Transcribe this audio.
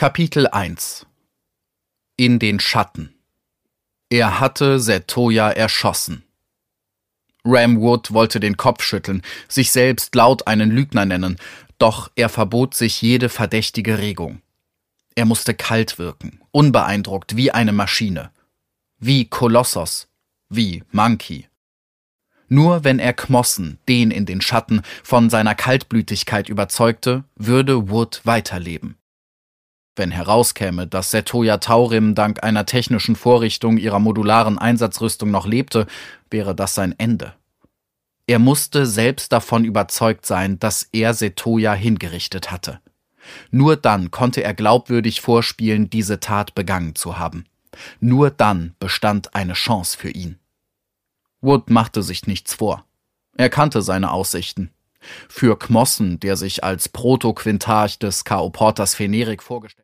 Kapitel 1 In den Schatten. Er hatte Setoya erschossen. Ram Wood wollte den Kopf schütteln, sich selbst laut einen Lügner nennen, doch er verbot sich jede verdächtige Regung. Er musste kalt wirken, unbeeindruckt wie eine Maschine. Wie Kolossos, wie Monkey. Nur wenn er Kmossen, den in den Schatten, von seiner Kaltblütigkeit überzeugte, würde Wood weiterleben. Wenn herauskäme, dass Setoya Taurim dank einer technischen Vorrichtung ihrer modularen Einsatzrüstung noch lebte, wäre das sein Ende. Er musste selbst davon überzeugt sein, dass er Setoya hingerichtet hatte. Nur dann konnte er glaubwürdig vorspielen, diese Tat begangen zu haben. Nur dann bestand eine Chance für ihn. Wood machte sich nichts vor. Er kannte seine Aussichten. Für Kmossen, der sich als Proto-Quintarch des Chaoporters Fenerik vorgestellt